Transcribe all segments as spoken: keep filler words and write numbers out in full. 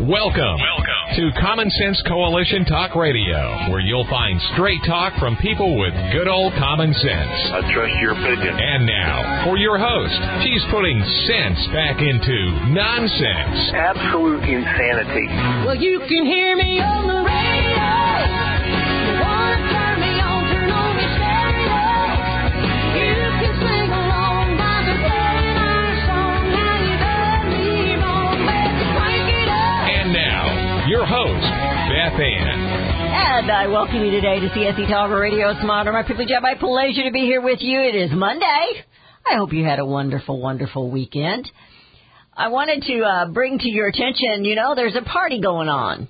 Welcome, Welcome to Common Sense Coalition Talk Radio, where you'll find straight talk from people with good old common sense. I trust your opinion. And now, for your host, she's putting sense back into nonsense. Absolute insanity. Well, you can hear me on the radio. You want to turn me on, turn on your stereo. You can sing along by the playing our song. Now you done me wrong, baby, crank it up. And now, your host, Beth Ann. And I welcome you today to C S E Talk Radio. It's my honor, my privilege, and my pleasure to be here with you. It is Monday. I hope you had a wonderful, wonderful weekend. I wanted to uh, bring to your attention, you know, there's a party going on.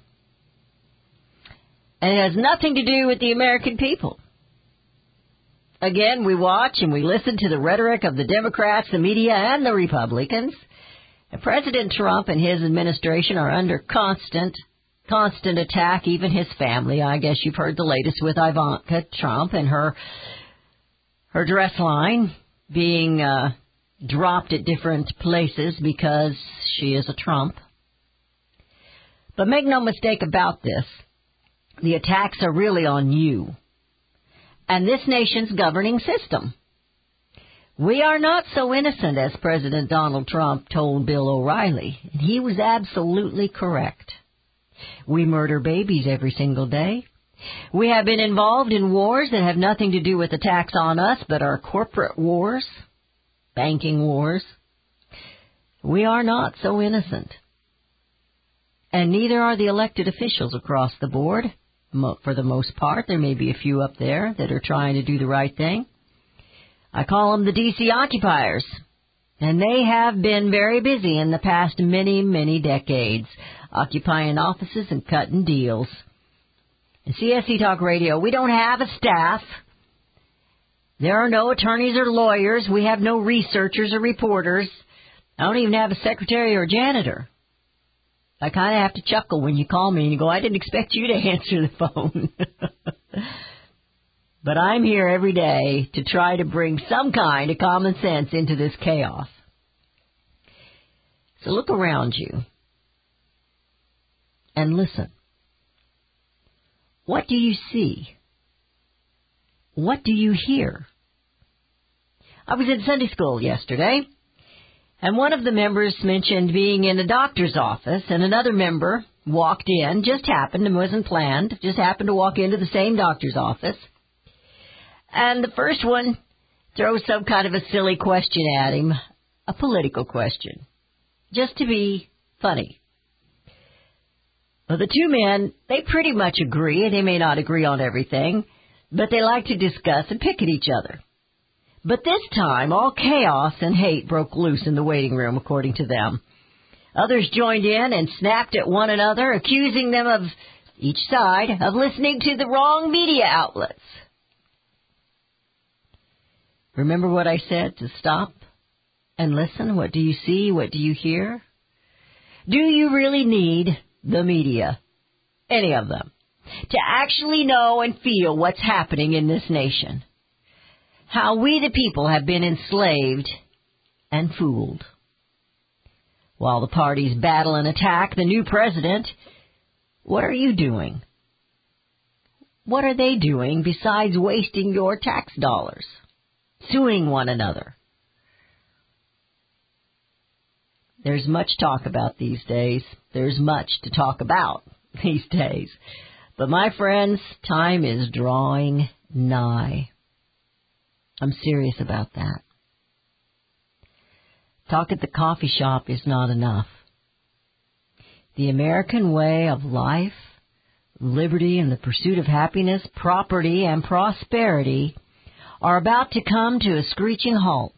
And it has nothing to do with the American people. Again, we watch and we listen to the rhetoric of the Democrats, the media, and the Republicans. And President Trump and his administration are under constant, constant attack, even his family. I guess you've heard the latest with Ivanka Trump and her, her dress line being uh, dropped at different places because she is a Trump. But make no mistake about this. The attacks are really on you and this nation's governing system. We are not so innocent as President Donald Trump told Bill O'Reilly, and he was absolutely correct. We murder babies every single day. We have been involved in wars that have nothing to do with attacks on us, but are corporate wars, banking wars. We are not so innocent. And neither are the elected officials across the board. For the most part, there may be a few up there that are trying to do the right thing. I call them the D C occupiers. And they have been very busy in the past many, many decades, occupying offices and cutting deals. In C S E Talk Radio, we don't have a staff. There are no attorneys or lawyers. We have no researchers or reporters. I don't even have a secretary or janitor. I kind of have to chuckle when you call me and you go, I didn't expect you to answer the phone. But I'm here every day to try to bring some kind of common sense into this chaos. So look around you and listen. What do you see? What do you hear? I was in Sunday school yesterday, and one of the members mentioned being in a doctor's office, and another member walked in, just happened, and wasn't planned, just happened to walk into the same doctor's office. And the first one throws some kind of a silly question at him, a political question, just to be funny. Well, the two men, they pretty much agree. They may not agree on everything, but they like to discuss and pick at each other. But this time, all chaos and hate broke loose in the waiting room, according to them. Others joined in and snapped at one another, accusing them of, each side, of listening to the wrong media outlets. Remember what I said, to stop and listen? What do you see? What do you hear? Do you really need the media, any of them, to actually know and feel what's happening in this nation? How we the people have been enslaved and fooled. While the parties battle and attack the new president, what are you doing? What are they doing besides wasting your tax dollars, suing one another? There's much talk about these days. There's much to talk about these days. But my friends, time is drawing nigh. I'm serious about that. Talk at the coffee shop is not enough. The American way of life, liberty, and the pursuit of happiness, property, and prosperity are about to come to a screeching halt.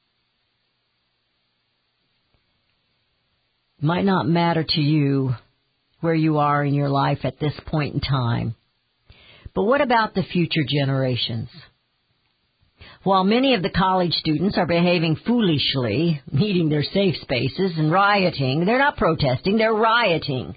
It might not matter to you where you are in your life at this point in time. But what about the future generations? While many of the college students are behaving foolishly, needing their safe spaces and rioting, they're not protesting, they're rioting.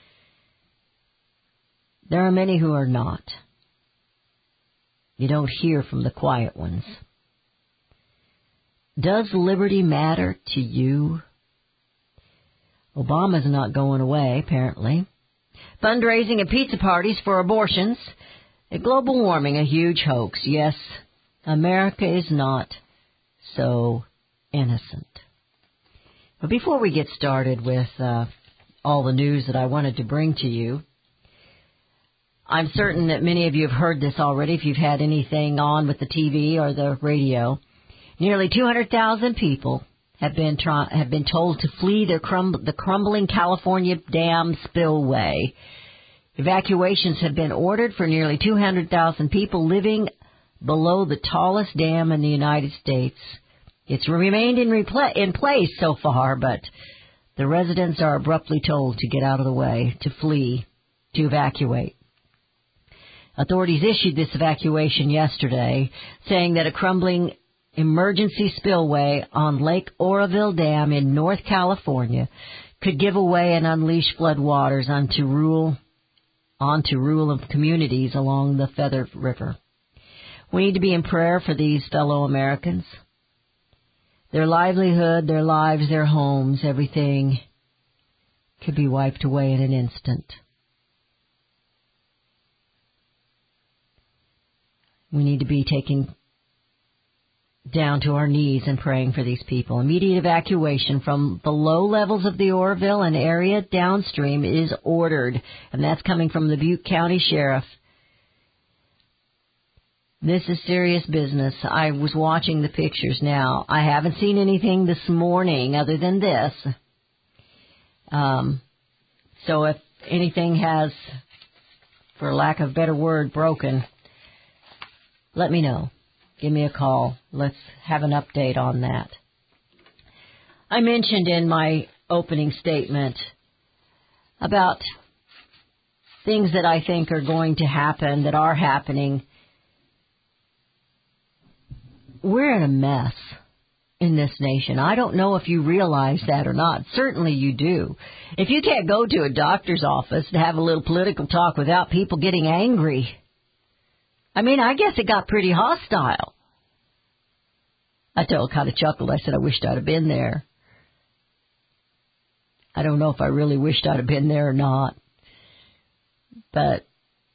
There are many who are not. You don't hear from the quiet ones. Does liberty matter to you? Obama's not going away, apparently. Fundraising and pizza parties for abortions. A global warming, a huge hoax. Yes, America is not so innocent. But before we get started with uh, all the news that I wanted to bring to you, I'm certain that many of you have heard this already if you've had anything on with the T V or the radio. Nearly two hundred thousand people have been try- have been told to flee their crum- the crumbling California dam spillway. Evacuations have been ordered for nearly two hundred thousand people living below the tallest dam in the United States. It's remained in, repla- in place so far, but the residents are abruptly told to get out of the way, to flee, to evacuate. Authorities issued this evacuation yesterday, saying that a crumbling emergency spillway on Lake Oroville Dam in North California could give away and unleash floodwaters onto rural, onto rural communities along the Feather River. We need to be in prayer for these fellow Americans. Their livelihood, their lives, their homes, everything could be wiped away in an instant. We need to be taking down to our knees and praying for these people. Immediate evacuation from the low levels of the Oroville and area downstream is ordered, and that's coming from the Butte County Sheriff. This is serious business. I was watching the pictures now. I haven't seen anything this morning other than this. Um, so if anything has, for lack of a better word, broken, let me know. Give me a call. Let's have an update on that. I mentioned in my opening statement about things that I think are going to happen, that are happening. We're in a mess in this nation. I don't know if you realize that or not. Certainly you do. If you can't go to a doctor's office to have a little political talk without people getting angry, I mean, I guess it got pretty hostile. I told, kind of chuckled. I said, I wished I'd have been there. I don't know if I really wished I'd have been there or not. But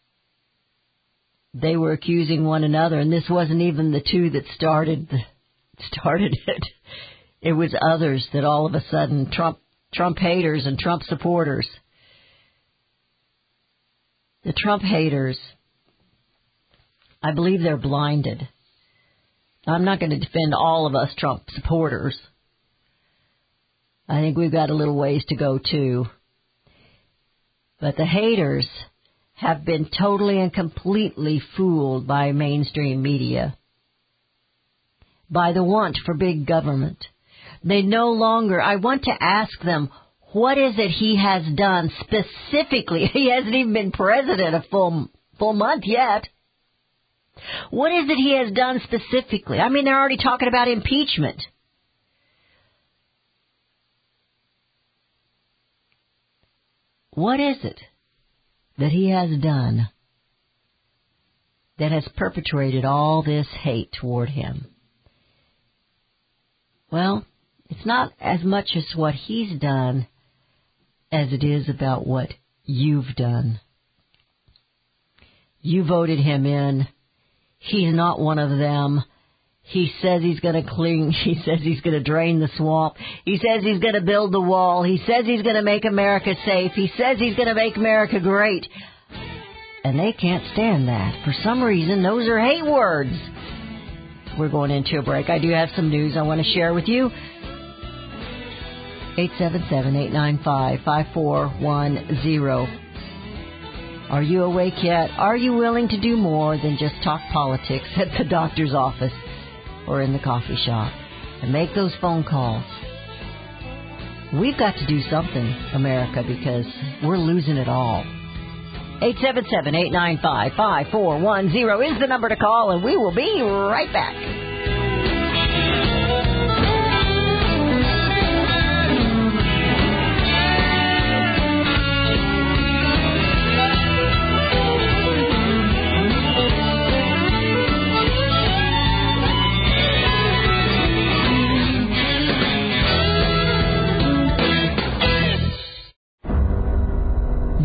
they were accusing one another, and this wasn't even the two that started started it. It was others that all of a sudden, Trump Trump haters and Trump supporters. The Trump haters, I believe they're blinded. I'm not going to defend all of us Trump supporters. I think we've got a little ways to go, too. But the haters have been totally and completely fooled by mainstream media, by the want for big government. They no longer, I want to ask them, what is it he has done specifically? He hasn't even been president a full, full month yet. What is it he has done specifically? I mean, they're already talking about impeachment. What is it that he has done that has perpetrated all this hate toward him? Well, it's not as much as what he's done as it is about what you've done. You voted him in. He's not one of them. He says he's going to clean. He says he's going to drain the swamp. He says he's going to build the wall. He says he's going to make America safe. He says he's going to make America great. And they can't stand that. For some reason, those are hate words. We're going into a break. I do have some news I want to share with you. eight seven seven, eight nine five, five four one zero. Are you awake yet? Are you willing to do more than just talk politics at the doctor's office or in the coffee shop and make those phone calls? We've got to do something, America, because we're losing it all. eight seven seven, eight nine five, five four one zero is the number to call, and we will be right back.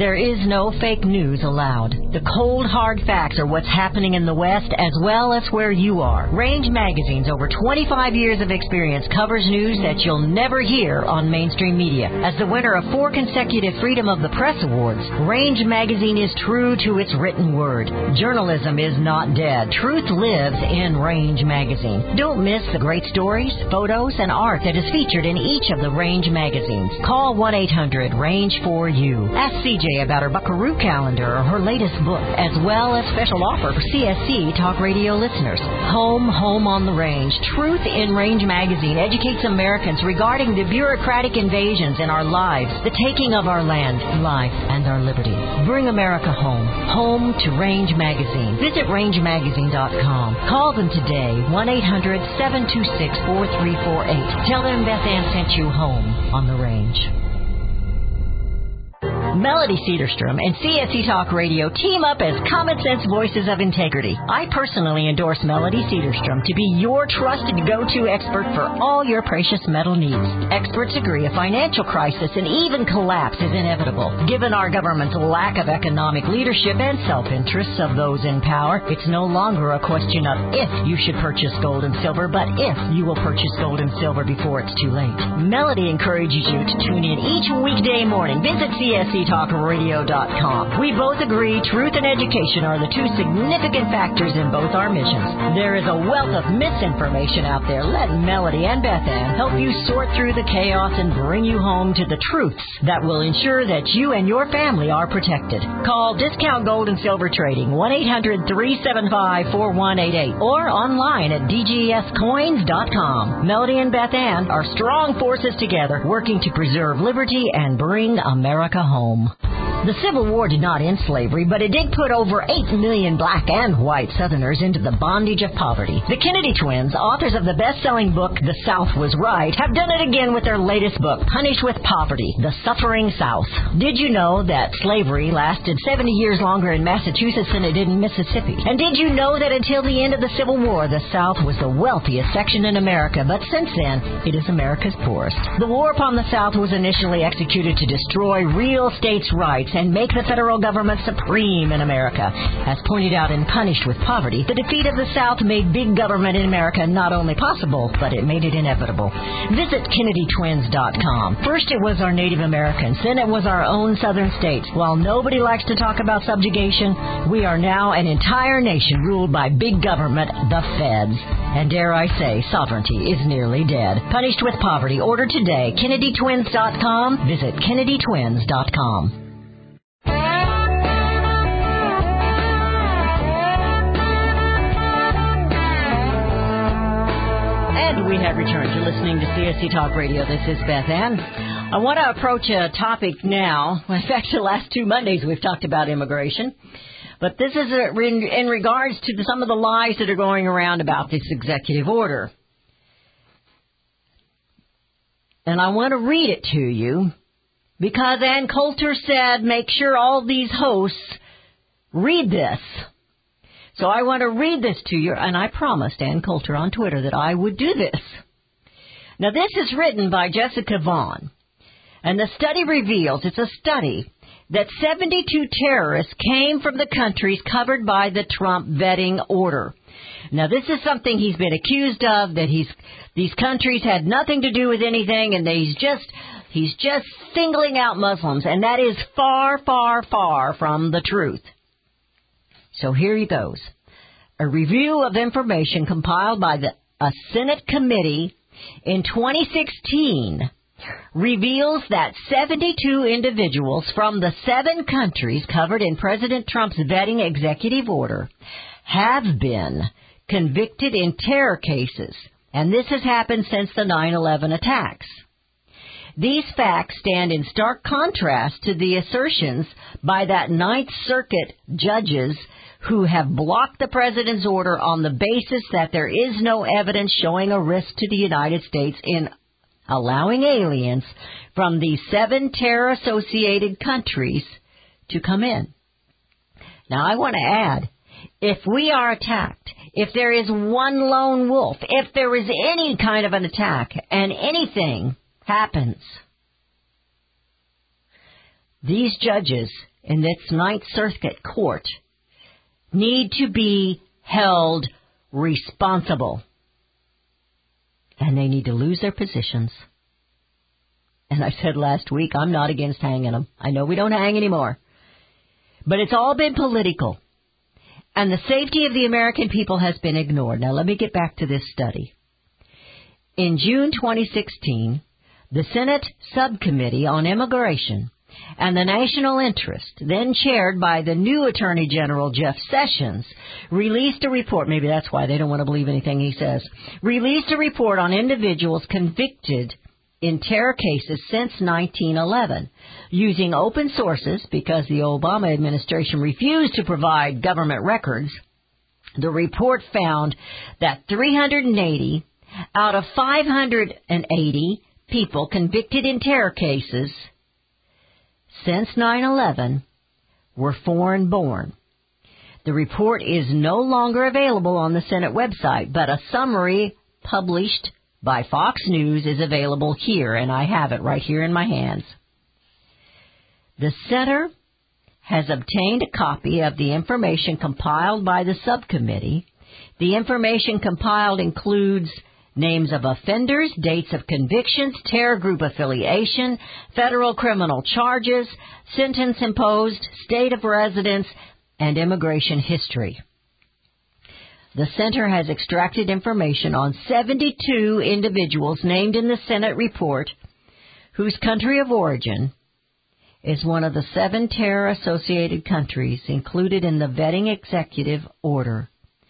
There is no fake news allowed. The cold, hard facts are what's happening in the West as well as where you are. Range Magazine's over twenty-five years of experience covers news that you'll never hear on mainstream media. As the winner of four consecutive Freedom of the Press Awards, Range Magazine is true to its written word. Journalism is not dead. Truth lives in Range Magazine. Don't miss the great stories, photos, and art that is featured in each of the Range magazines. Call one eight hundred range for you. Ask C J about her Buckaroo calendar or her latest book, as well as special offer for C S C Talk Radio listeners. Home, Home on the Range. Truth in Range Magazine educates Americans regarding the bureaucratic invasions in our lives, the taking of our land, life, and our liberty. Bring America home. Home to Range Magazine. Visit range magazine dot com. Call them today, one eight hundred seven two six four three four eight. Tell them Beth Ann sent you home on the Range. Melody Cedarstrom and C S C Talk Radio team up as common sense voices of integrity. I personally endorse Melody Cedarstrom to be your trusted go-to expert for all your precious metal needs. Experts agree a financial crisis and even collapse is inevitable. Given our government's lack of economic leadership and self-interests of those in power, it's no longer a question of if you should purchase gold and silver, but if you will purchase gold and silver before it's too late. Melody encourages you to tune in each weekday morning. Visit C S C Talk Radio dot com. We both agree truth and education are the two significant factors in both our missions. There is a wealth of misinformation out there. Let Melody and Beth Ann help you sort through the chaos and bring you home to the truths that will ensure that you and your family are protected. Call Discount Gold and Silver Trading, one eight hundred three seven five four one eight eight, or online at d g s coins dot com. Melody and Beth Ann are strong forces together, working to preserve liberty and bring America home. The Civil War did not end slavery, but it did put over eight million black and white Southerners into the bondage of poverty. The Kennedy twins, authors of the best-selling book The South Was Right, have done it again with their latest book, Punished with Poverty, The Suffering South. Did you know that slavery lasted seventy years longer in Massachusetts than it did in Mississippi? And did you know that until the end of the Civil War, the South was the wealthiest section in America, but since then, it is America's poorest? The war upon the South was initially executed to destroy real states' rights and make the federal government supreme in America. As pointed out in Punished with Poverty, the defeat of the South made big government in America not only possible, but it made it inevitable. Visit Kennedy Twins dot com. First it was our Native Americans, then it was our own southern states. While nobody likes to talk about subjugation, we are now an entire nation ruled by big government, the feds. And dare I say, sovereignty is nearly dead. Punished with Poverty. Order today. Kennedy Twins dot com. Visit Kennedy Twins dot com. And we have returned. You're listening to C S C Talk Radio. This is Beth Ann. I want to approach a topic now. In fact, the last two Mondays we've talked about immigration. But this is a, in, in regards to some of the lies that are going around about this executive order. And I want to read it to you because Ann Coulter said make sure all these hosts read this. So I want to read this to you, and I promised Ann Coulter on Twitter that I would do this. Now, this is written by Jessica Vaughn, and the study reveals, it's a study, that seventy-two terrorists came from the countries covered by the Trump vetting order. Now, this is something he's been accused of, that he's these countries had nothing to do with anything, and he's just he's just singling out Muslims, and that is far, far, far from the truth. So here he goes. A review of information compiled by the, a Senate committee in twenty sixteen reveals that seventy-two individuals from the seven countries covered in President Trump's vetting executive order have been convicted in terror cases, and this has happened since the nine eleven attacks. These facts stand in stark contrast to the assertions by that Ninth Circuit judges who have blocked the president's order on the basis that there is no evidence showing a risk to the United States in allowing aliens from these seven terror-associated countries to come in. Now, I want to add, if we are attacked, if there is one lone wolf, if there is any kind of an attack and anything happens, these judges in this Ninth Circuit Court need to be held responsible. And they need to lose their positions. And I said last week, I'm not against hanging them. I know we don't hang anymore. But it's all been political. And the safety of the American people has been ignored. Now let me get back to this study. In June twenty sixteen, the Senate Subcommittee on Immigration and the National Interest, then chaired by the new Attorney General Jeff Sessions, released a report, maybe that's why they don't want to believe anything he says, released a report on individuals convicted in terror cases since nineteen eleven, using open sources because the Obama administration refused to provide government records. The report found that three hundred eighty out of five hundred eighty people convicted in terror cases since nine eleven were foreign-born. The report is no longer available on the Senate website, but a summary published by Fox News is available here, and I have it right here in my hands. The Center has obtained a copy of the information compiled by the subcommittee. The information compiled includes names of offenders, dates of convictions, terror group affiliation, federal criminal charges, sentence imposed, state of residence, and immigration history. The Center has extracted information on seventy-two individuals named in the Senate report whose country of origin is one of the seven terror-associated countries included in the vetting executive order: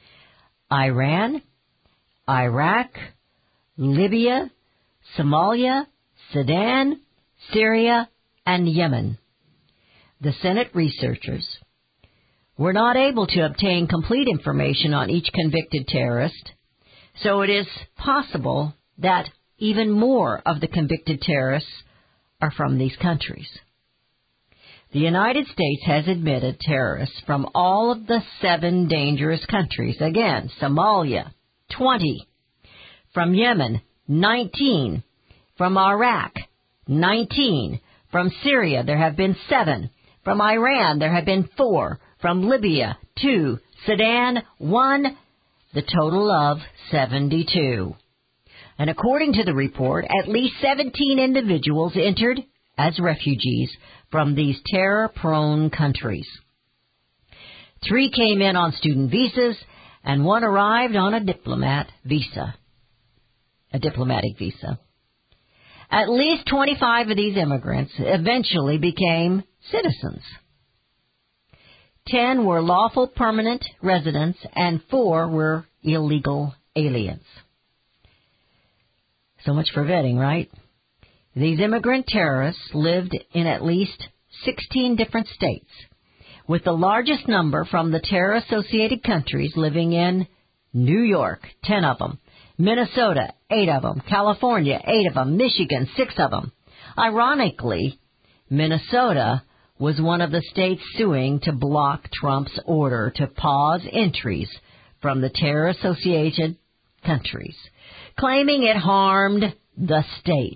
Iran, Iraq, Libya, Somalia, Sudan, Syria, and Yemen. The Senate researchers were not able to obtain complete information on each convicted terrorist, so it is possible that even more of the convicted terrorists are from these countries. The United States has admitted terrorists from all of the seven dangerous countries. Again, Somalia, twenty. From Yemen, nineteen. From Iraq, nineteen. From Syria, there have been seven. From Iran, there have been four. From Libya, two. Sudan, one. The total of seventy-two. And according to the report, at least seventeen individuals entered as refugees from these terror-prone countries. Three came in on student visas, and one arrived on a diplomat visa. A diplomatic visa. At least twenty-five of these immigrants eventually became citizens. Ten were lawful permanent residents, and four were illegal aliens. So much for vetting, right? These immigrant terrorists lived in at least sixteen different states, with the largest number from the terror-associated countries living in New York, ten of them, Minnesota, eight of them, California, eight of them, Michigan, six of them. Ironically, Minnesota was one of the states suing to block Trump's order to pause entries from the terror-associated countries, claiming it harmed the state.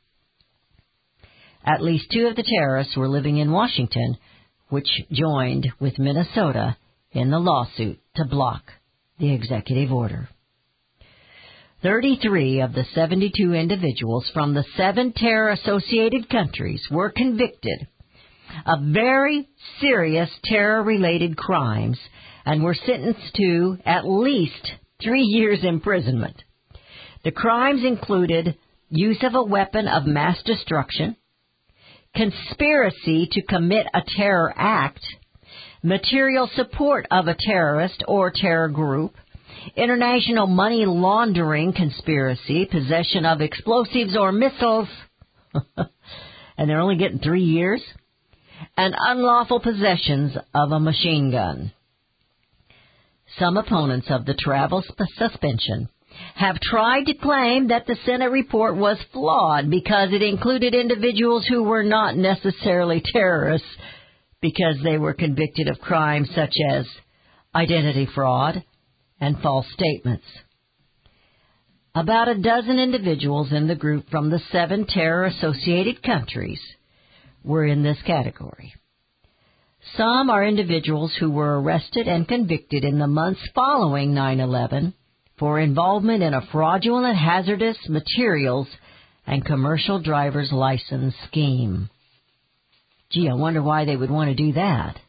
At least two of the terrorists were living in Washington, which joined with Minnesota in the lawsuit to block the executive order. thirty-three of the seventy-two individuals from the seven terror-associated countries were convicted of very serious terror-related crimes and were sentenced to at least three years imprisonment. The crimes included use of a weapon of mass destruction, conspiracy to commit a terror act, material support of a terrorist or terror group, international money laundering conspiracy, possession of explosives or missiles, and they're only getting three years, and unlawful possessions of a machine gun. Some opponents of the travel suspension have tried to claim that the Senate report was flawed because it included individuals who were not necessarily terrorists because they were convicted of crimes such as identity fraud and false statements. About a dozen individuals in the group from the seven terror-associated countries were in this category. Some are individuals who were arrested and convicted in the months following nine eleven for involvement in a fraudulent hazardous materials and commercial driver's license scheme. Gee, I wonder why they would want to do that.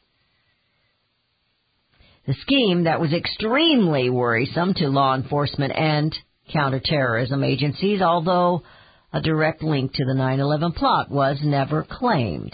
The scheme that was extremely worrisome to law enforcement and counterterrorism agencies, although a direct link to the nine eleven plot was never claimed.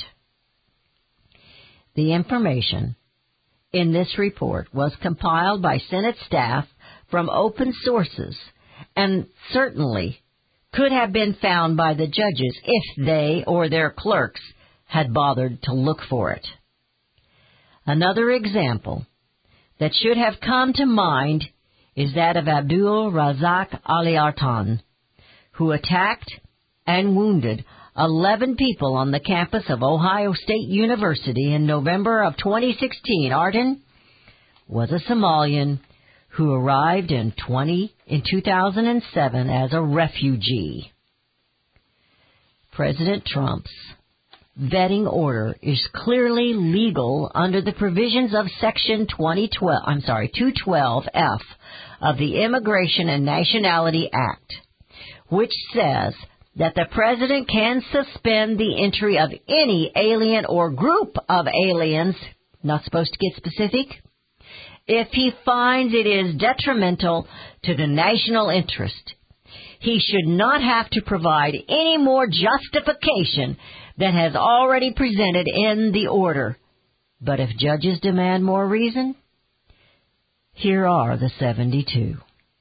The information in this report was compiled by Senate staff from open sources and certainly could have been found by the judges if they or their clerks had bothered to look for it. Another example that should have come to mind is that of Abdul Razak Ali Artan, who attacked and wounded eleven people on the campus of Ohio State University in November of twenty sixteen. Artan was a Somalian who arrived in twenty in two thousand seven as a refugee. President Trump's vetting order is clearly legal under the provisions of Section twenty twelve, I'm sorry, two twelve F of the Immigration and Nationality Act, which says that the president can suspend the entry of any alien or group of aliens, not supposed to get specific, if he finds it is detrimental to the national interest. He should not have to provide any more justification than has already presented in the order. But if judges demand more reason, here are the seventy-two.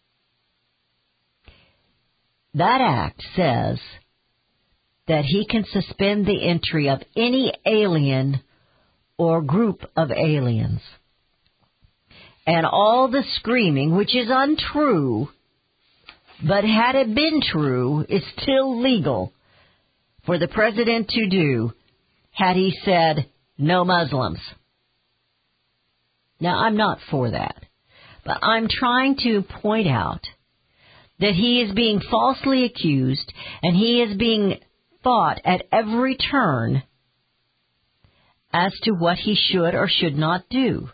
That act says that he can suspend the entry of any alien or group of aliens. And all the screaming, which is untrue, but had it been true, is still legal for the president to do had he said, no Muslims. Now, I'm not for that, but I'm trying to point out that he is being falsely accused and he is being fought at every turn as to what he should or should not do.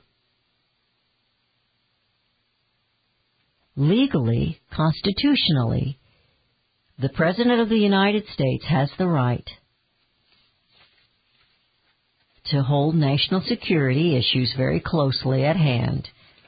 Legally, constitutionally, the President of the United States has the right to hold national security issues very closely at hand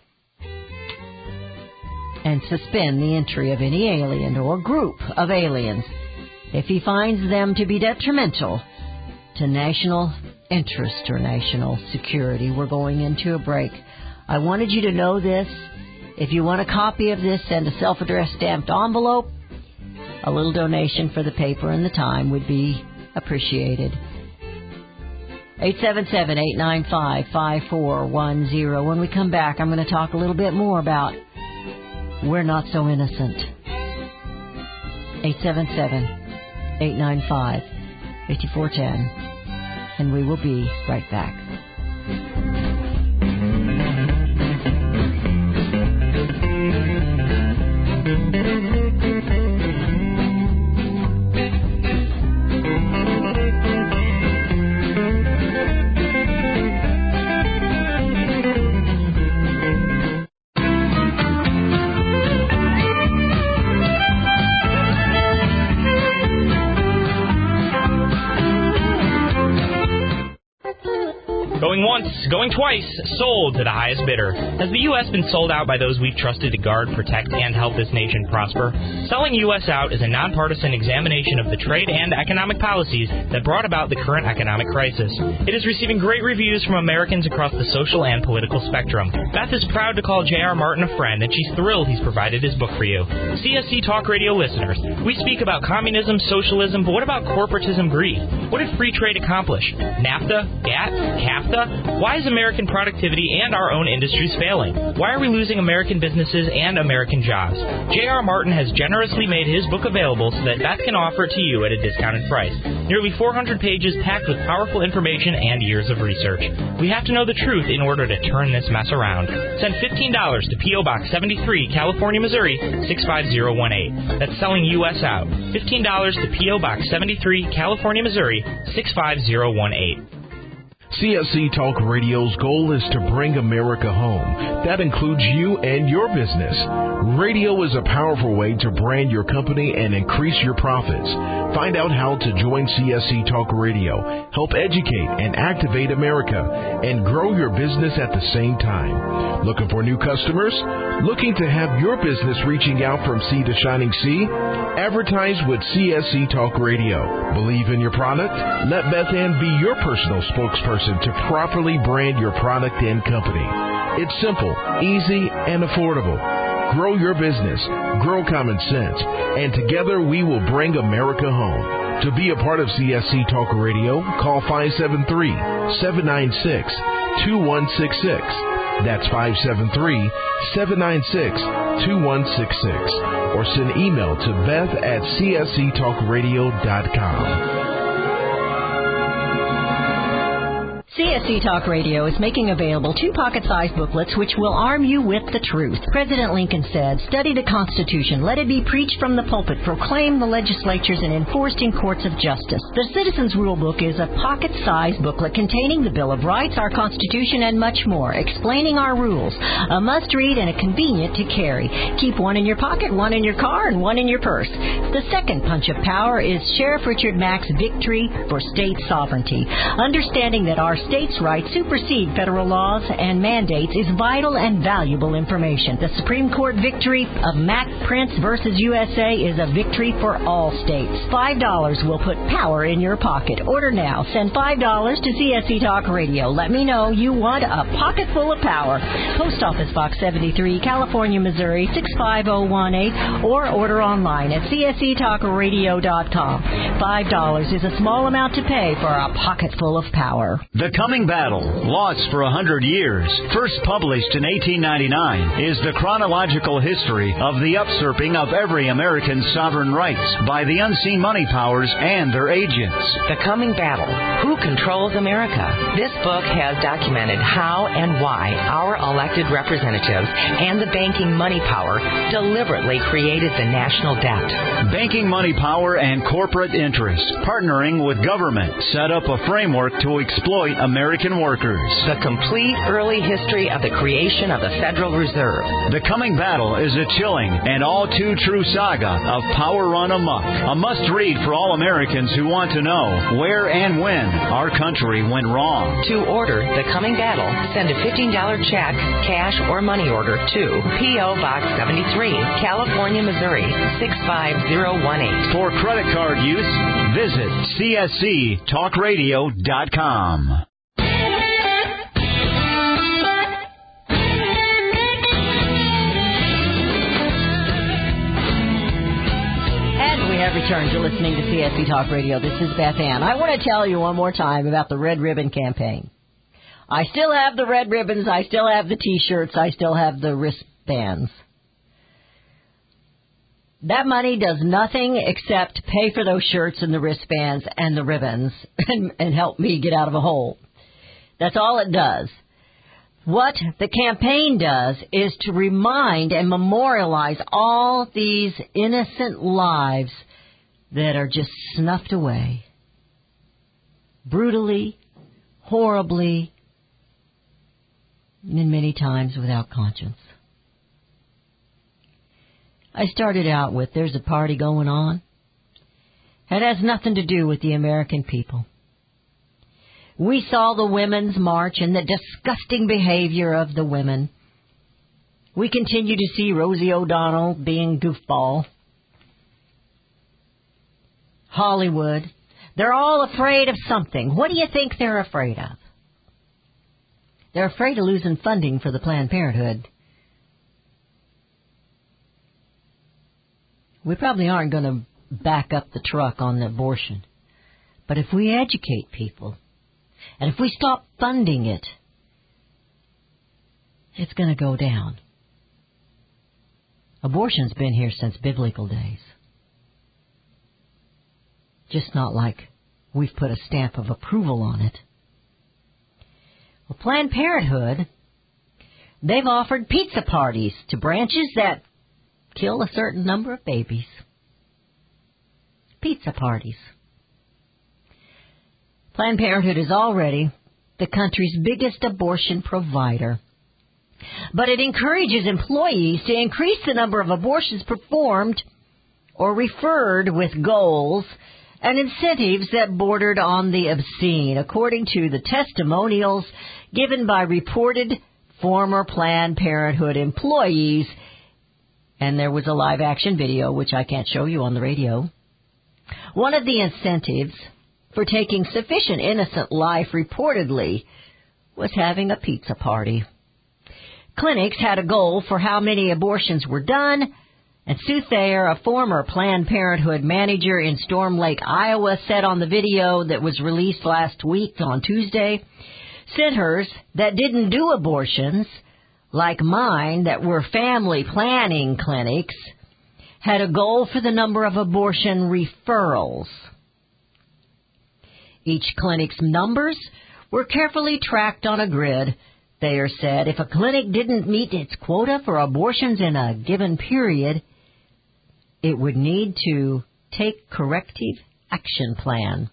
and suspend the entry of any alien or group of aliens if he finds them to be detrimental to national interest or national security. We're going into a break. I wanted you to know this. If you want a copy of this, send a self-addressed stamped envelope. A little donation for the paper and the time would be appreciated. eight seven seven, eight nine five, five four one zero. When we come back, I'm going to talk a little bit more about We're Not So Innocent. eight seven seven, eight nine five, eight four one zero. And we will be right back. Going once, going twice, sold to the highest bidder. Has the U S been sold out by those we've trusted to guard, protect, and help this nation prosper? Selling U S out is a nonpartisan examination of the trade and economic policies that brought about the current economic crisis. It is receiving great reviews from Americans across the social and political spectrum. Beth is proud to call J R. Martin a friend, and she's thrilled he's provided his book for you. C S C Talk Radio listeners, we speak about communism, socialism, but what about corporatism greed? What did free trade accomplish? NAFTA? GATT? CAFTA? Why is American productivity and our own industries failing? Why are we losing American businesses and American jobs? J R. Martin has generously made his book available so that Beth can offer it to you at a discounted price. Nearly four hundred pages packed with powerful information and years of research. We have to know the truth in order to turn this mess around. Send fifteen dollars to P O. Box seventy-three, California, Missouri, six five zero one eight. That's selling U S out. fifteen dollars to P O. Box seventy-three, California, Missouri, six five zero one eight. C S C Talk Radio's goal is to bring America home. That includes you and your business. Radio is a powerful way to brand your company and increase your profits. Find out how to join C S C Talk Radio, help educate and activate America, and grow your business at the same time. Looking for new customers? Looking to have your business reaching out from sea to shining sea? Advertise with C S C Talk Radio. Believe in your product? Let Beth Ann be your personal spokesperson to properly brand your product and company. It's simple, easy, and affordable. Grow your business, grow common sense, and together we will bring America home. To be a part of C S C Talk Radio, call five seven three, seven nine six, two one six six. That's five seven three, seven nine six, two one six six. Or send email to beth at c s c talk radio dot com. C S C Talk Radio is making available two pocket-sized booklets which will arm you with the truth. President Lincoln said, "Study the Constitution. Let it be preached from the pulpit, proclaimed the legislatures, and enforced in courts of justice." The Citizens Rule Book is a pocket-sized booklet containing the Bill of Rights, our Constitution, and much more, explaining our rules. A must-read and a convenient to carry. Keep one in your pocket, one in your car, and one in your purse. The second punch of power is Sheriff Richard Mack's Victory for State Sovereignty. Understanding that our states' rights supersede federal laws and mandates is vital and valuable information. The Supreme Court victory of Mack Prince versus U S A is a victory for all states. Five dollars will put power in your pocket. Order now. Send five dollars to C S C Talk Radio. Let me know you want a pocket full of power. Post Office Box seventy-three, California, Missouri, six five zero one eight, or order online at c s c talk radio dot com. Five dollars is a small amount to pay for a pocket full of power. The Coming Battle, Lost for a Hundred Years, first published in eighteen ninety-nine, is the chronological history of the usurping of every American's sovereign rights by the unseen money powers and their agents. The Coming Battle, Who Controls America? This book has documented how and why our elected representatives and the banking money power deliberately created the national debt. Banking money power and corporate interests, partnering with government, set up a framework to exploit American workers. The complete early history of the creation of the Federal Reserve. The Coming Battle is a chilling and all too true saga of power run amok. A must-read for all Americans who want to know where and when our country went wrong. To order The Coming Battle, send a fifteen dollars check, cash, or money order to P O. Box seventy-three, California, Missouri, six five zero one eight. For credit card use, visit c s c talk radio dot com. Have returned to listening to C S C Talk Radio. This is Beth Ann. I want to tell you one more time about the Red Ribbon Campaign. I still have the red ribbons. I still have the T-shirts. I still have the wristbands. That money does nothing except pay for those shirts and the wristbands and the ribbons and, and help me get out of a hole. That's all it does. What the campaign does is to remind and memorialize all these innocent lives that are just snuffed away. Brutally, horribly, and many times without conscience. I started out with, there's a party going on. It has nothing to do with the American people. We saw the Women's March and the disgusting behavior of the women. We continue to see Rosie O'Donnell being goofball. Hollywood. They're all afraid of something. What do you think they're afraid of? They're afraid of losing funding for the Planned Parenthood. We probably aren't going to back up the truck on the abortion. But if we educate people, and if we stop funding it, it's going to go down. Abortion's been here since biblical days. Just not like we've put a stamp of approval on it. Well, Planned Parenthood, they've offered pizza parties to branches that kill a certain number of babies. Pizza parties. Planned Parenthood is already the country's biggest abortion provider. But it encourages employees to increase the number of abortions performed or referred with goals and incentives that bordered on the obscene, according to the testimonials given by reported former Planned Parenthood employees. And there was a live-action video, which I can't show you on the radio. One of the incentives for taking sufficient innocent life, reportedly, was having a pizza party. Clinics had a goal for how many abortions were done, and Sue Thayer, a former Planned Parenthood manager in Storm Lake, Iowa, said on the video that was released last week on Tuesday, centers that didn't do abortions, like mine, that were family planning clinics, had a goal for the number of abortion referrals. Each clinic's numbers were carefully tracked on a grid. Thayer said if a clinic didn't meet its quota for abortions in a given period, it would need to take corrective action plan.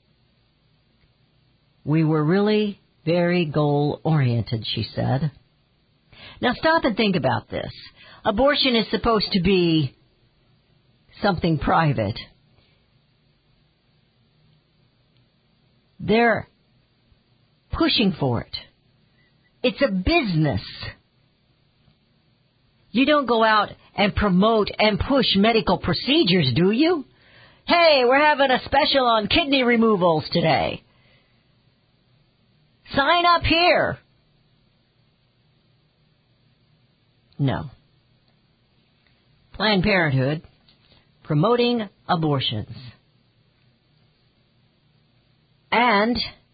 We were really very goal-oriented, she said. Now stop and think about this. Abortion is supposed to be something private. They're pushing for it. It's a business. You don't go out and promote and push medical procedures, do you? Hey, we're having a special on kidney removals today. Sign up here. No. Planned Parenthood promoting abortions. And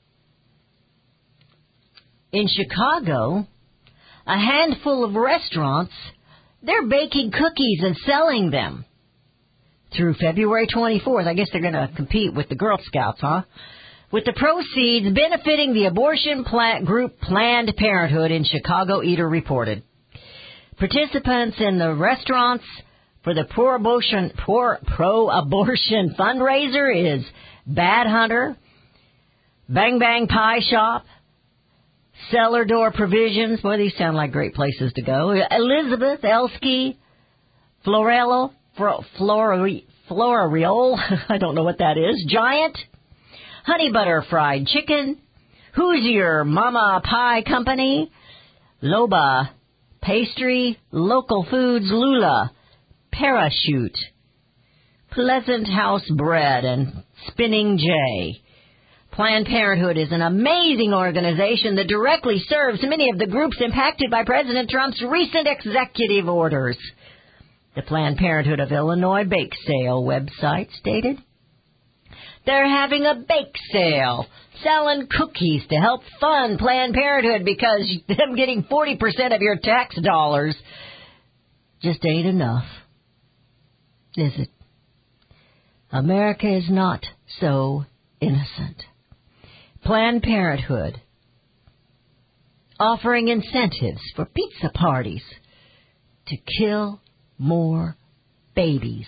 in Chicago, a handful of restaurants, they're baking cookies and selling them through February twenty-fourth. I guess they're going to compete with the Girl Scouts, huh? With the proceeds benefiting the abortion plant group Planned Parenthood in Chicago, Eater reported. Participants in the restaurants for the pro-abortion, pro, pro-abortion fundraiser is Bad Hunter, Bang Bang Pie Shop, Cellar Door Provisions. Boy, these sound like great places to go. Elizabeth, Elsky, Florello, Flora, Floriole, I don't know what that is, Giant, Honey Butter Fried Chicken, Hoosier Mama Pie Company, Loba Pastry, Local Foods, Lula, Parachute, Pleasant House Bread, and Spinning J. Planned Parenthood is an amazing organization that directly serves many of the groups impacted by President Trump's recent executive orders. The Planned Parenthood of Illinois Bake Sale website stated, they're having a bake sale, selling cookies to help fund Planned Parenthood because them getting forty percent of your tax dollars just ain't enough, is it? America is not so innocent. Planned Parenthood offering incentives for pizza parties to kill more babies.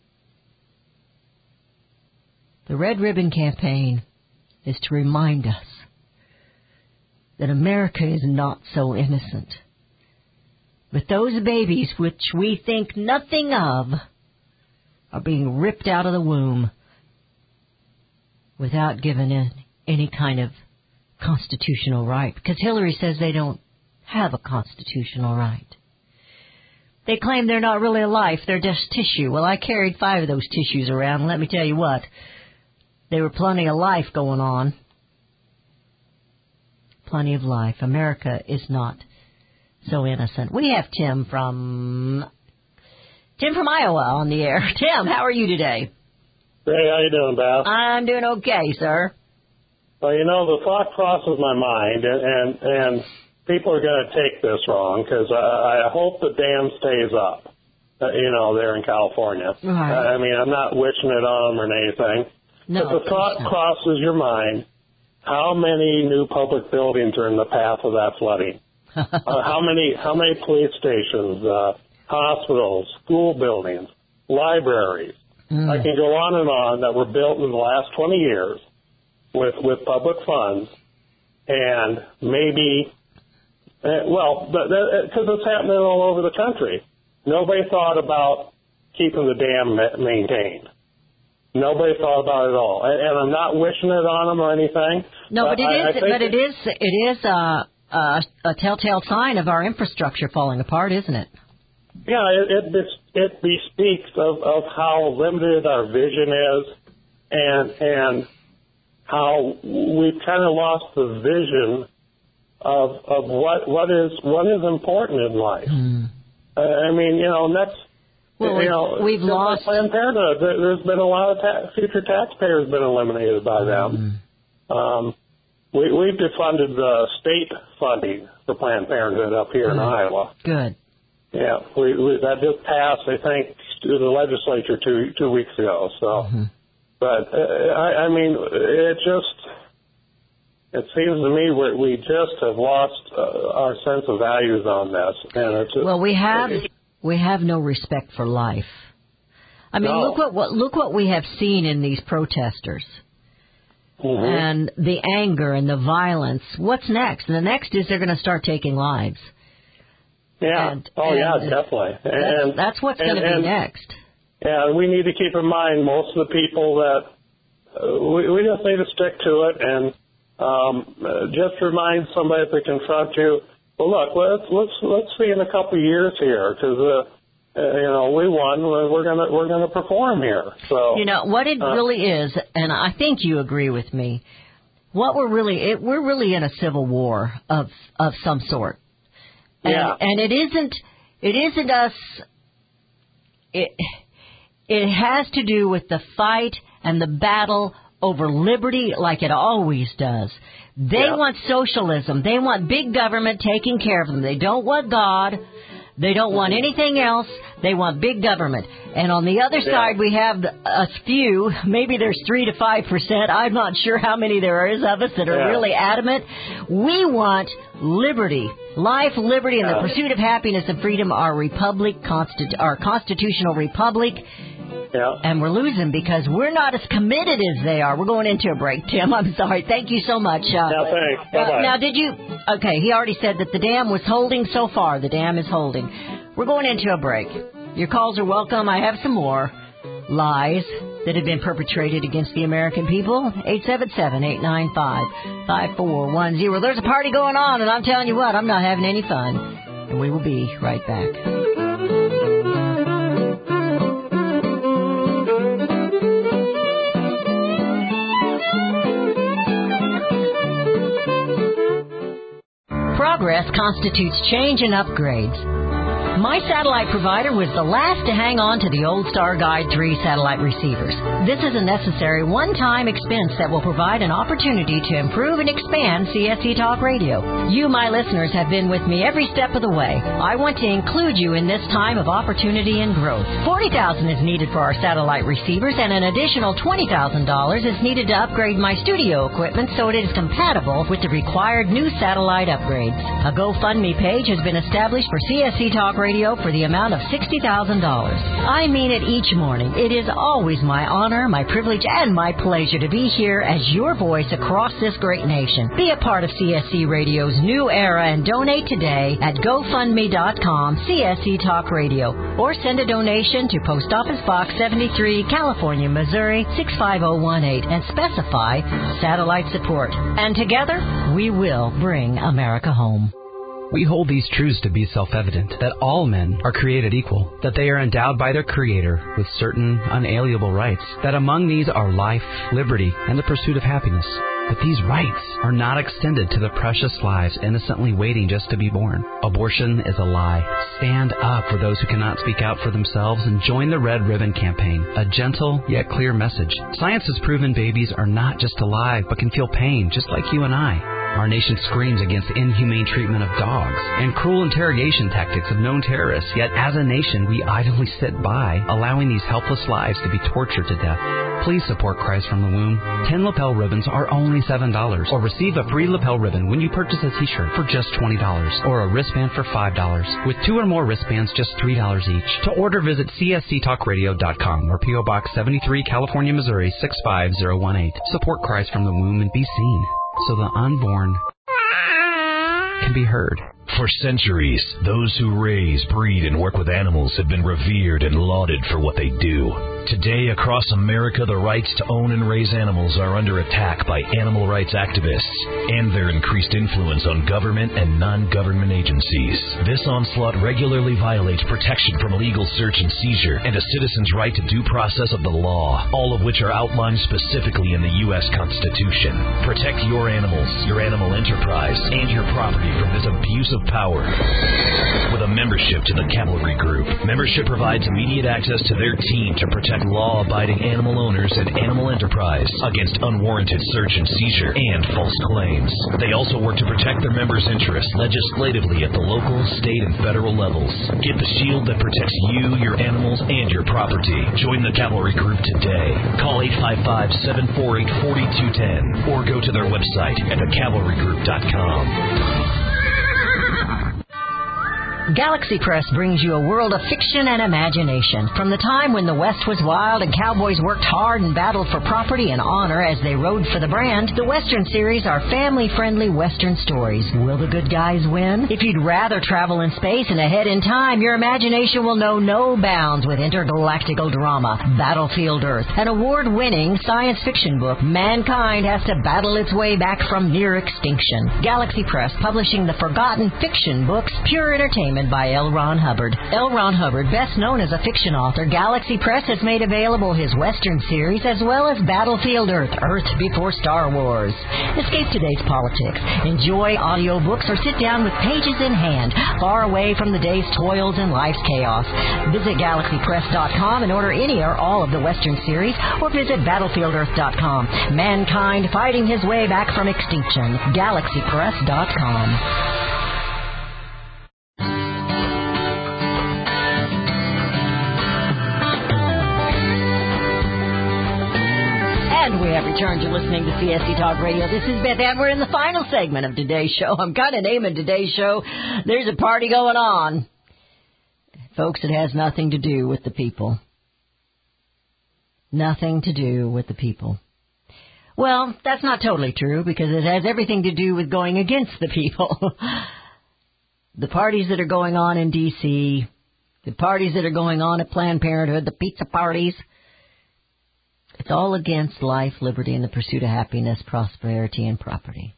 The Red Ribbon Campaign is to remind us that America is not so innocent. But those babies which we think nothing of are being ripped out of the womb without given in any kind of constitutional right. Because Hillary says they don't have a constitutional right. They claim they're not really a life, they're just tissue. Well, I carried five of those tissues around, and let me tell you what, there were plenty of life going on. Plenty of life. America is not so innocent. We have Tim from Tim from Iowa on the air. Tim, how are you today? Hey, how you doing, Beth? I'm doing okay, sir. Well, you know, the thought crosses my mind, and and, and people are going to take this wrong, because I, I hope the dam stays up, uh, you know, there in California. Right. I mean, I'm not wishing it on them or anything. No, but the thought crosses your mind, how many new public buildings are in the path of that flooding? uh, how many how many police stations, uh, hospitals, school buildings, libraries? Mm. I can go on and on that were built in the last twenty years with, with public funds, and maybe, uh, well, because it's happening all over the country. Nobody thought about keeping the dam ma- maintained. Nobody thought about it at all, and, and I'm not wishing it on them or anything. No, but, but it I, is. I But it is. It is a, a, a telltale sign of our infrastructure falling apart, isn't it? Yeah, it it, it bespeaks of, of how limited our vision is, and and how we've kind of lost the vision of of what what is what is important in life. Mm. Uh, I mean, you know, and that's. Well, you know, we've lost Planned Parenthood. There's been a lot of ta- future taxpayers been eliminated by them. Mm. Um, we, we've defunded the state funding for Planned Parenthood up here Good. in Iowa. Good. Yeah, we, we, that just passed, I think, to the legislature two two weeks ago. So, mm-hmm. but uh, I, I mean, it just it seems to me we we just have lost uh, our sense of values on this, and it's just, well, we have. It, We have no respect for life. I mean, no. look what, what look what we have seen in these protesters, mm-hmm. and the anger and the violence. What's next? The next is they're going to start taking lives. Yeah. And, oh, and yeah, definitely. That's, and that's what's going to be and, next. Yeah, we need to keep in mind most of the people that uh, we, we just need to stick to it and um, uh, just remind somebody if they confront you. Well, look, let's let's let's see in a couple of years here, because uh, uh, you know we won. We're gonna we're gonna perform here. So you know what it uh, really is, and I think you agree with me. What we're really it, we're really in a civil war of of some sort, and, yeah. and it isn't it isn't us. It it has to do with the fight and the battle over liberty, like it always does. They yeah. want socialism. They want big government taking care of them. They don't want God. They don't want anything else. They want big government. And on the other yeah. side, we have a few, maybe there's three to five percent. I'm not sure how many there is of us that are yeah. really adamant. We want liberty. Life, liberty, and yeah. the pursuit of happiness and freedom, our republic, consti- our constitutional republic. Yeah. And we're losing because we're not as committed as they are. We're going into a break, Tim. I'm sorry. Thank you so much. Uh, no, thanks. Bye-bye. Uh, now, did you... Okay, he already said that the dam was holding so far. The dam is holding. We're going into a break. Your calls are welcome. I have some more lies that have been perpetrated against the American people. eight seven seven, eight nine five, five four one zero. There's a party going on, and I'm telling you what, I'm not having any fun. And we will be right back. Progress constitutes change and upgrades. My satellite provider was the last to hang on to the old Star Guide three satellite receivers. This is a necessary one-time expense that will provide an opportunity to improve and expand C S C Talk Radio. You, my listeners, have been with me every step of the way. I want to include you in this time of opportunity and growth. forty thousand dollars is needed for our satellite receivers, and an additional twenty thousand dollars is needed to upgrade my studio equipment so it is compatible with the required new satellite upgrades. A GoFundMe page has been established for C S C Talk Radio for the amount of sixty thousand dollars. I mean it each morning. It is always my honor, my privilege, and my pleasure to be here as your voice across this great nation. Be a part of C S C Radio's new era and donate today at GoFundMe dot com C S C Talk Radio, or send a donation to Post Office Box seventy-three, California, Missouri six five zero one eight and specify satellite support. And together, we will bring America home. We hold these truths to be self-evident, that all men are created equal, that they are endowed by their Creator with certain unalienable rights, that among these are life, liberty, and the pursuit of happiness. But these rights are not extended to the precious lives innocently waiting just to be born. Abortion is a lie. Stand up for those who cannot speak out for themselves and join the Red Ribbon Campaign, a gentle yet clear message. Science has proven babies are not just alive, but can feel pain just like you and I. Our nation screams against inhumane treatment of dogs and cruel interrogation tactics of known terrorists, yet as a nation we idly sit by, allowing these helpless lives to be tortured to death. Please support Christ from the Womb. Ten lapel ribbons are only seven dollars, or receive a free lapel ribbon when you purchase a t-shirt for just twenty dollars, or a wristband for five dollars. With two or more wristbands, just three dollars each. To order, visit C S C talk radio dot com or P O Box seventy-three, California, Missouri six five zero one eight. Support Christ from the Womb and be seen, so the unborn can be heard. For centuries, those who raise, breed, and work with animals have been revered and lauded for what they do. Today, across America, the rights to own and raise animals are under attack by animal rights activists and their increased influence on government and non-government agencies. This onslaught regularly violates protection from illegal search and seizure and a citizen's right to due process of the law, all of which are outlined specifically in the U S Constitution. Protect your animals, your animal enterprise, and your property from this abuse of power. With a membership to the Cavalry Group, membership provides immediate access to their team to protect law-abiding animal owners and animal enterprise against unwarranted search and seizure and false claims. They also work to protect their members' interests legislatively at the local, state, and federal levels. Get the shield that protects you, your animals, and your property. Join the Cavalry Group today. Call eight five five, seven four eight, four two one zero or go to their website at the cavalry group dot com. Galaxy Press brings you a world of fiction and imagination. From the time when the West was wild and cowboys worked hard and battled for property and honor as they rode for the brand, the Western series are family-friendly Western stories. Will the good guys win? If you'd rather travel in space and ahead in time, your imagination will know no bounds with intergalactical drama, Battlefield Earth, an award-winning science fiction book. Mankind has to battle its way back from near extinction. Galaxy Press, publishing the forgotten fiction books, pure entertainment by L. Ron Hubbard. L. Ron Hubbard, best known as a fiction author, Galaxy Press has made available his Western series as well as Battlefield Earth, Earth Before Star Wars. Escape today's politics. Enjoy audiobooks or sit down with pages in hand, far away from the day's toils and life's chaos. Visit galaxy press dot com and order any or all of the Western series, or visit battlefield earth dot com. Mankind fighting his way back from extinction. galaxy press dot com. And we have returned. You're listening to C S C Talk Radio. This is Beth Ann. We're in the final segment of today's show. I'm kind of naming today's show, There's a Party Going On. Folks, it has nothing to do with the people. Nothing to do with the people. Well, that's not totally true, because it has everything to do with going against the people. The parties that are going on in D C, the parties that are going on at Planned Parenthood, the pizza parties, it's all against life, liberty, and the pursuit of happiness, prosperity, and property.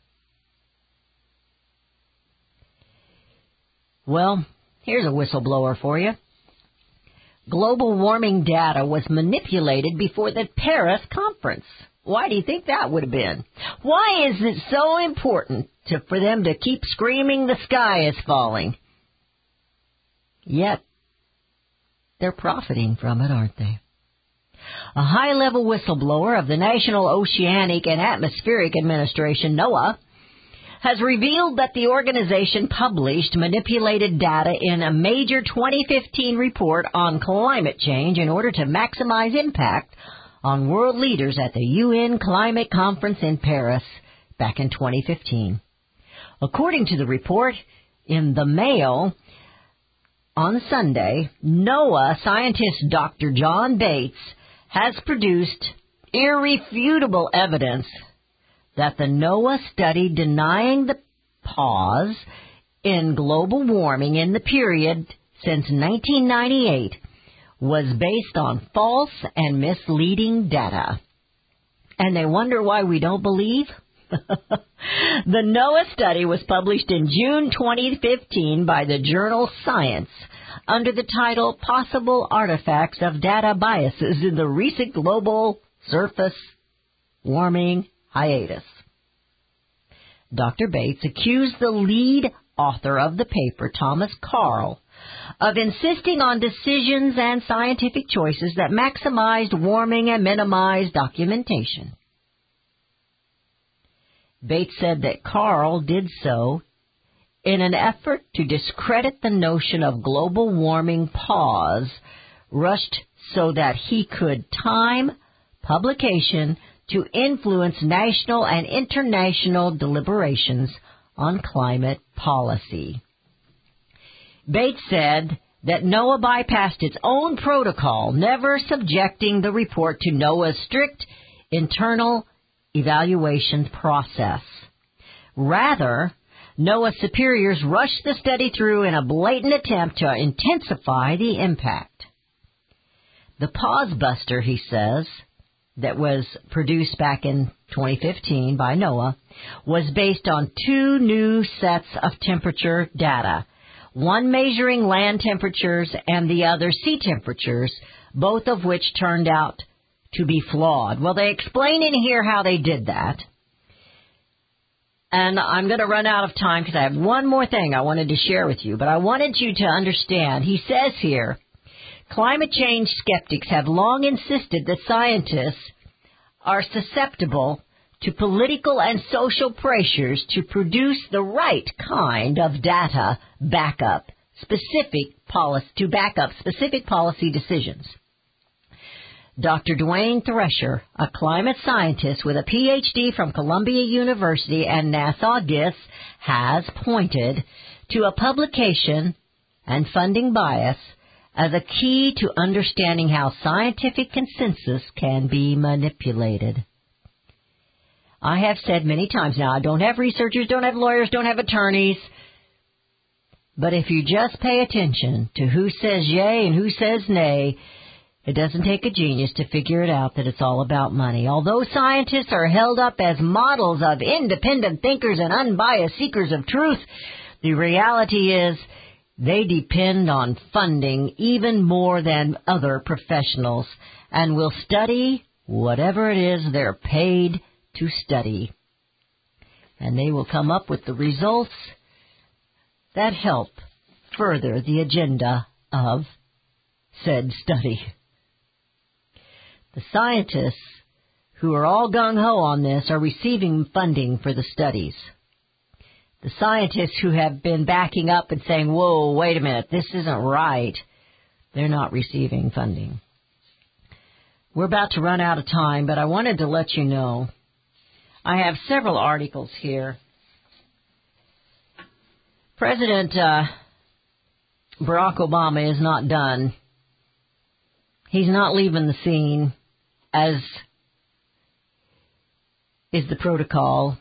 Well, here's a whistleblower for you. Global warming data was manipulated before the Paris conference. Why do you think that would have been? Why is it so important to, for them to keep screaming the sky is falling? Yet, they're profiting from it, aren't they? A high-level whistleblower of the National Oceanic and Atmospheric Administration, NOAA, has revealed that the organization published manipulated data in a major twenty fifteen report on climate change in order to maximize impact on world leaders at the U N Climate Conference in Paris back in twenty fifteen. According to the report in the Mail on Sunday, NOAA scientist Doctor John Bates has produced irrefutable evidence that the NOAA study denying the pause in global warming in the period since nineteen ninety-eight was based on false and misleading data. And they wonder why we don't believe? The NOAA study was published in June twenty fifteen by the journal Science under the title Possible Artifacts of Data Biases in the Recent Global Surface Warming Hiatus. Doctor Bates accused the lead author of the paper, Thomas Carl, of insisting on decisions and scientific choices that maximized warming and minimized documentation. Bates said that Carl did so in an effort to discredit the notion of global warming pause, rushed so that he could time publication to influence national and international deliberations on climate policy. Bates said that NOAA bypassed its own protocol, never subjecting the report to NOAA's strict internal evaluation process. Rather, NOAA superiors rushed the study through in a blatant attempt to intensify the impact. The Pause Buster, he says, that was produced back in twenty fifteen by NOAA, was based on two new sets of temperature data, one measuring land temperatures and the other sea temperatures, both of which turned out to be flawed. Well, they explain in here how they did that. And I'm going to run out of time because I have one more thing I wanted to share with you. But I wanted you to understand, he says here, climate change skeptics have long insisted that scientists are susceptible to political and social pressures to produce the right kind of data backup specific policy to back up specific policy decisions. Doctor Dwayne Thresher, a climate scientist with a P H D from Columbia University and NASA G I S, has pointed to a publication and funding bias as a key to understanding how scientific consensus can be manipulated. I have said many times now, I don't have researchers, don't have lawyers, don't have attorneys, but if you just pay attention to who says yay and who says nay, it doesn't take a genius to figure it out that it's all about money. Although scientists are held up as models of independent thinkers and unbiased seekers of truth, the reality is they depend on funding even more than other professionals and will study whatever it is they're paid to study. And they will come up with the results that help further the agenda of said study. The scientists who are all gung-ho on this are receiving funding for the studies. The scientists who have been backing up and saying, whoa, wait a minute, this isn't right, they're not receiving funding. We're about to run out of time, but I wanted to let you know, I have several articles here. President uh, Barack Obama is not done. He's not leaving the scene, as is the protocol,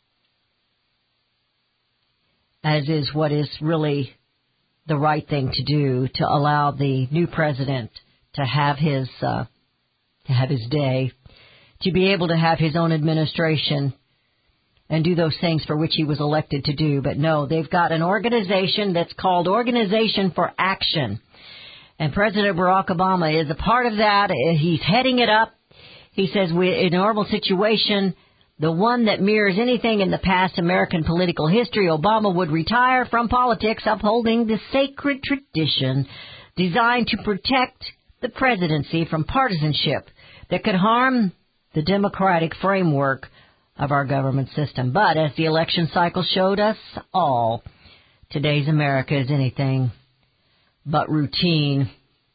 as is what is really the right thing to do to allow the new president to have his uh, to have his day, to be able to have his own administration and do those things for which he was elected to do. But no, they've got an organization that's called Organization for Action. And President Barack Obama is a part of that. He's heading it up. He says, we, in a normal situation, the one that mirrors anything in the past American political history, Obama would retire from politics, upholding the sacred tradition designed to protect the presidency from partisanship that could harm the democratic framework of our government system. But as the election cycle showed us all, today's America is anything but routine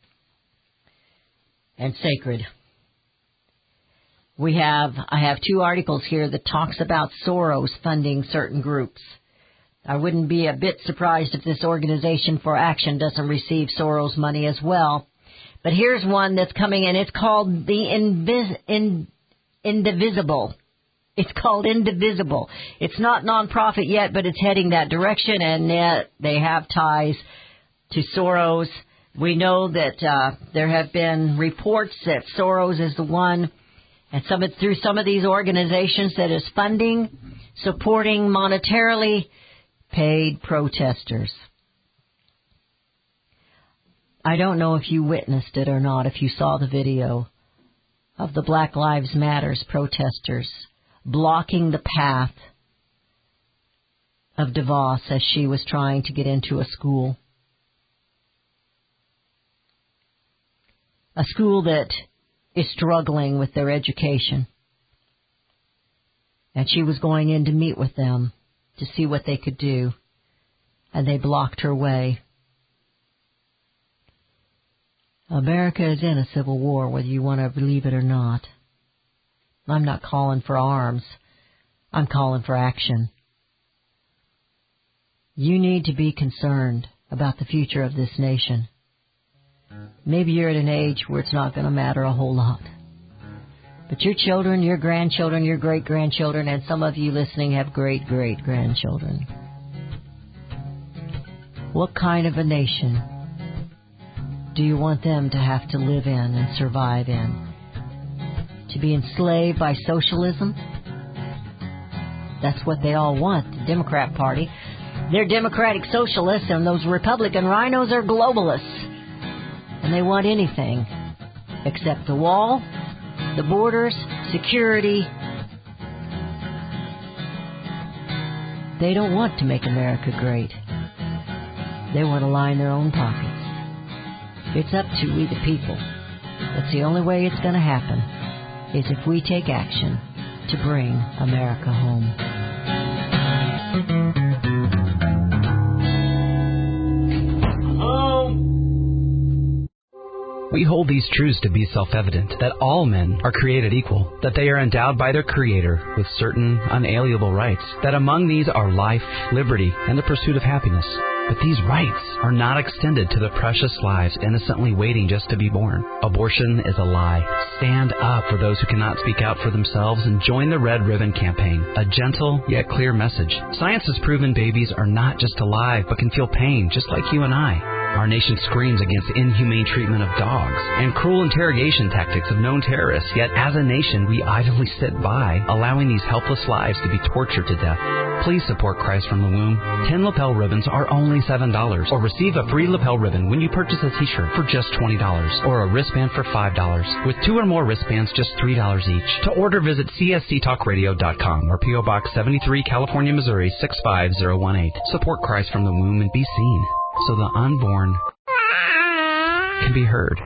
and sacred. We have, I have two articles here that talks about Soros funding certain groups. I wouldn't be a bit surprised if this Organization for Action doesn't receive Soros money as well. But here's one that's coming in. It's called the Invis- in- Indivisible. It's called Indivisible. It's not nonprofit yet, but it's heading that direction, and uh, they have ties to Soros. We know that uh, there have been reports that Soros is the one, and some of, through some of these organizations, that is funding, supporting monetarily paid protesters. I don't know if you witnessed it or not, if you saw the video of the Black Lives Matters protesters blocking the path of DeVos as she was trying to get into a school. A school that is struggling with their education. And she was going in to meet with them to see what they could do. And they blocked her way. America is in a civil war, whether you want to believe it or not. I'm not calling for arms. I'm calling for action. You need to be concerned about the future of this nation. Maybe you're at an age where it's not going to matter a whole lot. But your children, your grandchildren, your great-grandchildren, and some of you listening have great-great-grandchildren. What kind of a nation do you want them to have to live in and survive in? To be enslaved by socialism? That's what they all want, the Democrat Party. They're democratic socialists, and those Republican rhinos are globalists. And they want anything except the wall, the borders, security. They don't want to make America great. They want to line their own pockets. It's up to we the people. That's the only way it's going to happen, is if we take action to bring America home. We hold these truths to be self-evident, that all men are created equal, that they are endowed by their Creator with certain unalienable rights, that among these are life, liberty, and the pursuit of happiness. But these rights are not extended to the precious lives innocently waiting just to be born. Abortion is a lie. Stand up for those who cannot speak out for themselves and join the Red Ribbon Campaign, a gentle yet clear message. Science has proven babies are not just alive, but can feel pain just like you and I. Our nation screams against inhumane treatment of dogs and cruel interrogation tactics of known terrorists, yet as a nation we idly sit by, allowing these helpless lives to be tortured to death. Please support Christ from the Womb. Ten lapel ribbons are only seven dollars, or receive a free lapel ribbon when you purchase a t-shirt for just twenty dollars, or a wristband for five dollars. With two or more wristbands, just three dollars each. To order, visit C S C talk radio dot com or P O Box seventy-three, California, Missouri six five zero one eight. Support Christ from the Womb and be seen, so the unborn can be heard.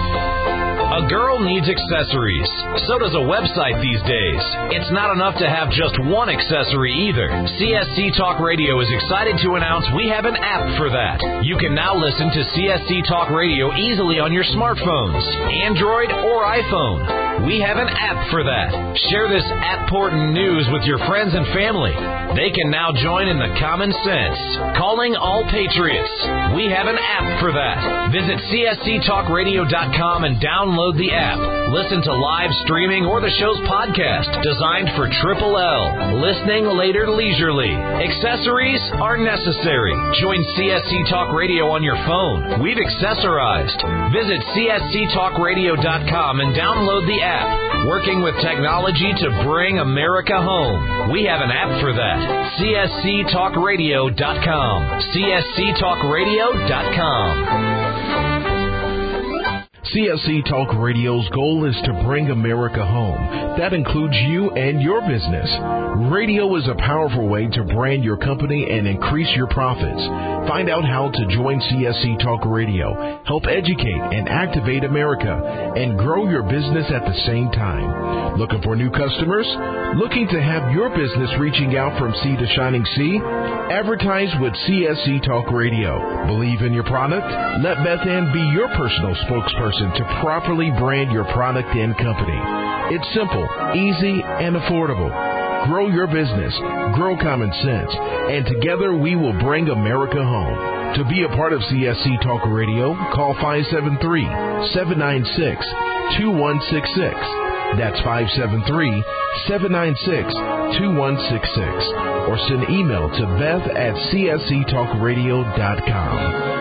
A girl needs accessories. So does a website these days. It's not enough to have just one accessory either. C S C Talk Radio is excited to announce we have an app for that. You can now listen to C S C Talk Radio easily on your smartphones, Android or iPhone. We have an app for that. Share this important news with your friends and family. They can now join in the common sense. Calling all patriots. We have an app for that. Visit C S C talk radio dot com and download the app. Listen to live streaming or the show's podcast, designed for Triple L. Listening later leisurely. Accessories are necessary. Join C S C Talk Radio on your phone. We've accessorized. Visit C S C talk radio dot com and download the app. Working with technology to bring America home. We have an app for that. C S C talk radio dot com. C S C talk radio dot com. C S C Talk Radio's goal is to bring America home. That includes you and your business. Radio is a powerful way to brand your company and increase your profits. Find out how to join C S C Talk Radio, help educate and activate America, and grow your business at the same time. Looking for new customers? Looking to have your business reaching out from sea to shining sea? Advertise with C S C Talk Radio. Believe in your product? Let Beth Ann be your personal spokesperson to properly brand your product and company. It's simple, easy, and affordable. Grow your business, grow common sense, and together we will bring America home. To be a part of C S C Talk Radio, call five seven three, seven nine six, two one six six. That's five seven three, seven nine six, two one six six. Or send email to Beth at C S C talk radio dot com.